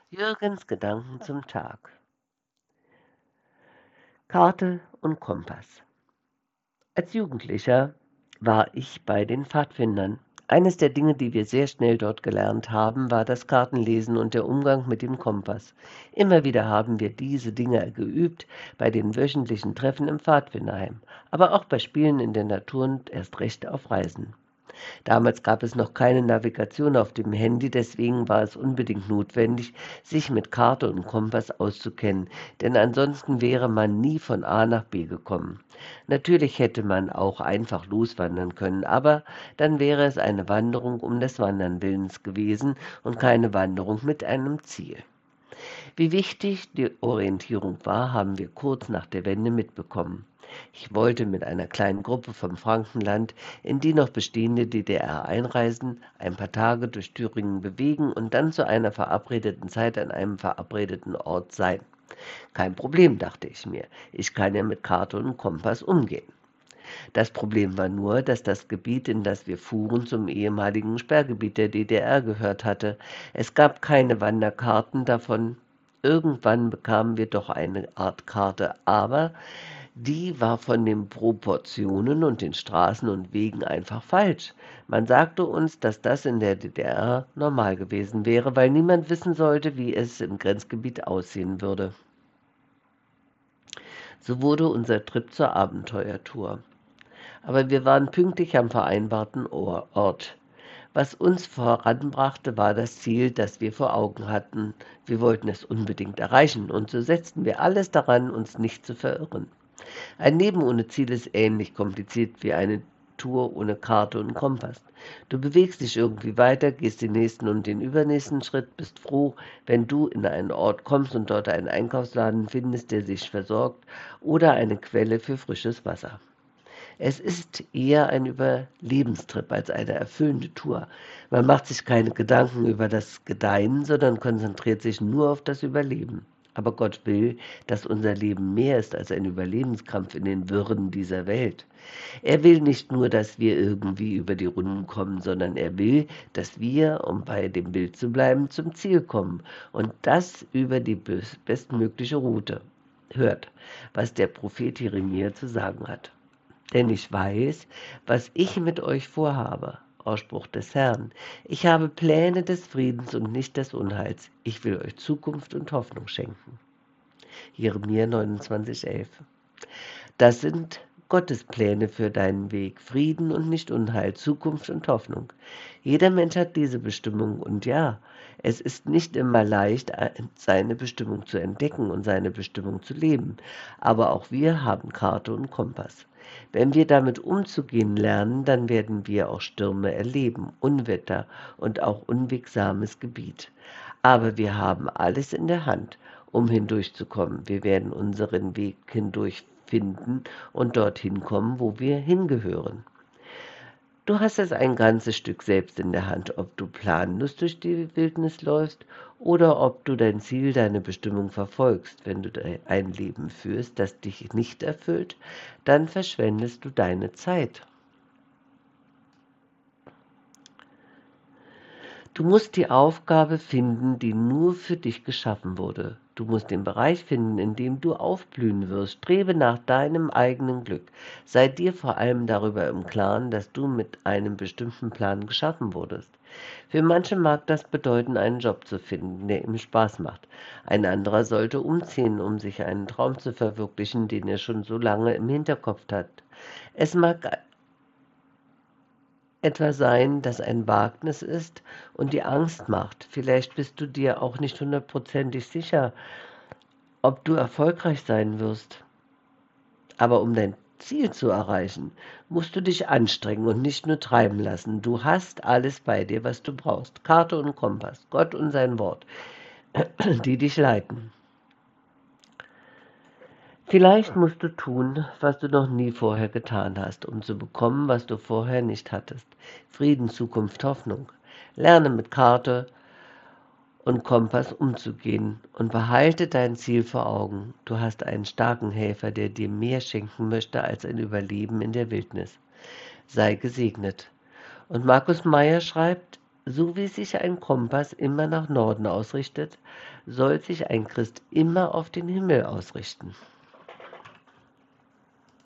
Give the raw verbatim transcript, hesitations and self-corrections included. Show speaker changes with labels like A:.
A: Jürgens Gedanken zum Tag. Karte und Kompass. Als Jugendlicher war ich bei den Pfadfindern. Eines der Dinge, die wir sehr schnell dort gelernt haben, war das Kartenlesen und der Umgang mit dem Kompass. Immer wieder haben wir diese Dinge geübt bei den wöchentlichen Treffen im Pfadfinderheim, aber auch bei Spielen in der Natur und erst recht auf Reisen. Damals gab es noch keine Navigation auf dem Handy, deswegen war es unbedingt notwendig, sich mit Karte und Kompass auszukennen, denn ansonsten wäre man nie von A nach B gekommen. Natürlich hätte man auch einfach loswandern können, aber dann wäre es eine Wanderung um des Wandern Willens gewesen und keine Wanderung mit einem Ziel. Wie wichtig die Orientierung war, haben wir kurz nach der Wende mitbekommen. Ich wollte mit einer kleinen Gruppe vom Frankenland in die noch bestehende D D R einreisen, ein paar Tage durch Thüringen bewegen und dann zu einer verabredeten Zeit an einem verabredeten Ort sein. Kein Problem, dachte ich mir. Ich kann ja mit Karte und Kompass umgehen. Das Problem war nur, dass das Gebiet, in das wir fuhren, zum ehemaligen Sperrgebiet der D D R gehört hatte. Es gab keine Wanderkarten davon. Irgendwann bekamen wir doch eine Art Karte, aber die war von den Proportionen und den Straßen und Wegen einfach falsch. Man sagte uns, dass das in der D D R normal gewesen wäre, weil niemand wissen sollte, wie es im Grenzgebiet aussehen würde. So wurde unser Trip zur Abenteuertour. Aber wir waren pünktlich am vereinbarten Ort. Was uns voranbrachte, war das Ziel, das wir vor Augen hatten. Wir wollten es unbedingt erreichen, und so setzten wir alles daran, uns nicht zu verirren. Ein Leben ohne Ziel ist ähnlich kompliziert wie eine Tour ohne Karte und Kompass. Du bewegst dich irgendwie weiter, gehst den nächsten und den übernächsten Schritt, bist froh, wenn du in einen Ort kommst und dort einen Einkaufsladen findest, der sich versorgt, oder eine Quelle für frisches Wasser. Es ist eher ein Überlebenstrip als eine erfüllende Tour. Man macht sich keine Gedanken über das Gedeihen, sondern konzentriert sich nur auf das Überleben. Aber Gott will, dass unser Leben mehr ist als ein Überlebenskampf in den Wirren dieser Welt. Er will nicht nur, dass wir irgendwie über die Runden kommen, sondern er will, dass wir, um bei dem Bild zu bleiben, zum Ziel kommen. Und das über die bestmögliche Route. Hört, was der Prophet Jeremia zu sagen hat. Denn ich weiß, was ich mit euch vorhabe. Ausspruch des Herrn. Ich habe Pläne des Friedens und nicht des Unheils. Ich will euch Zukunft und Hoffnung schenken. Jeremia neunundzwanzig, elf. Das sind Gottes Pläne für deinen Weg. Frieden und nicht Unheil, Zukunft und Hoffnung. Jeder Mensch hat diese Bestimmung und ja, es ist nicht immer leicht, seine Bestimmung zu entdecken und seine Bestimmung zu leben. Aber auch wir haben Karte und Kompass. Wenn wir damit umzugehen lernen, dann werden wir auch Stürme erleben, Unwetter und auch unwegsames Gebiet. Aber wir haben alles in der Hand, um hindurchzukommen. Wir werden unseren Weg hindurch finden und dorthin kommen, wo wir hingehören. Du hast es ein ganzes Stück selbst in der Hand, ob du planlos durch die Wildnis läufst oder ob du dein Ziel, deine Bestimmung verfolgst. Wenn du ein Leben führst, das dich nicht erfüllt, dann verschwendest du deine Zeit. Du musst die Aufgabe finden, die nur für dich geschaffen wurde. Du musst den Bereich finden, in dem du aufblühen wirst. Strebe nach deinem eigenen Glück. Sei dir vor allem darüber im Klaren, dass du mit einem bestimmten Plan geschaffen wurdest. Für manche mag das bedeuten, einen Job zu finden, der ihm Spaß macht. Ein anderer sollte umziehen, um sich einen Traum zu verwirklichen, den er schon so lange im Hinterkopf hat. Es mag etwa sein, das ein Wagnis ist und die Angst macht. Vielleicht bist du dir auch nicht hundertprozentig sicher, ob du erfolgreich sein wirst. Aber um dein Ziel zu erreichen, musst du dich anstrengen und nicht nur treiben lassen. Du hast alles bei dir, was du brauchst. Karte und Kompass, Gott und sein Wort, die dich leiten. Vielleicht musst du tun, was du noch nie vorher getan hast, um zu bekommen, was du vorher nicht hattest. Frieden, Zukunft, Hoffnung. Lerne mit Karte und Kompass umzugehen und behalte dein Ziel vor Augen. Du hast einen starken Helfer, der dir mehr schenken möchte als ein Überleben in der Wildnis. Sei gesegnet. Und Markus Meyer schreibt, So wie sich ein Kompass immer nach Norden ausrichtet, soll sich ein Christ immer auf den Himmel ausrichten.